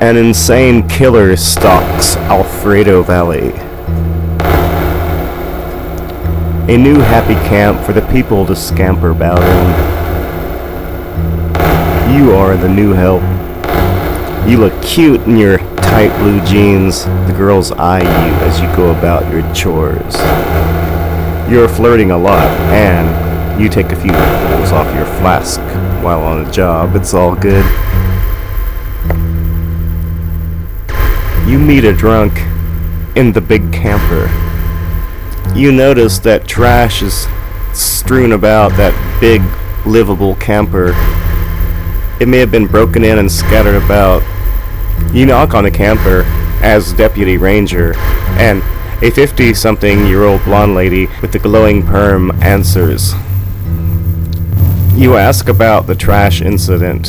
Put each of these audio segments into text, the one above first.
An insane killer stalks Alfredo Valley. A new happy camp for the people to scamper about in. You are the new help. You look cute in your tight blue jeans. The girls eye you as you go about your chores. You're flirting a lot, and you take a few pulls off your flask while on a job. It's all good. You meet a drunk in the big camper. You notice that trash is strewn about that big, livable camper. It may have been broken in and scattered about. You knock on the camper as Deputy Ranger, and a 50-something-year-old blonde lady with a glowing perm answers. You ask about the trash incident.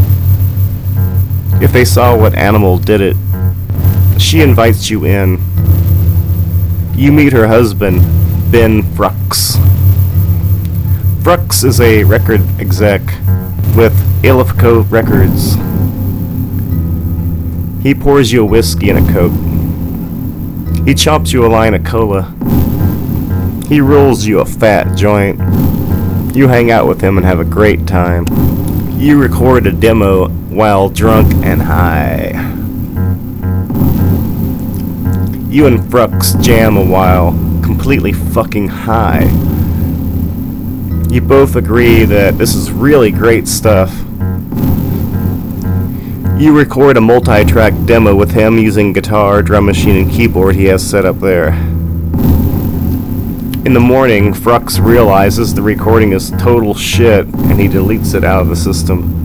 If they saw what animal did it, she invites you in. You meet her husband, Ben Frux. Frux is a record exec with Illifico Records. He pours you a whiskey and a Coke. He chops you a line of cola. He rolls you a fat joint. You hang out with him and have a great time. You record a demo while drunk and high. You and Frux jam a while, completely fucking high. You both agree that this is really great stuff. You record a multi-track demo with him using guitar, drum machine, and keyboard he has set up there. In the morning, Frux realizes the recording is total shit, and he deletes it out of the system.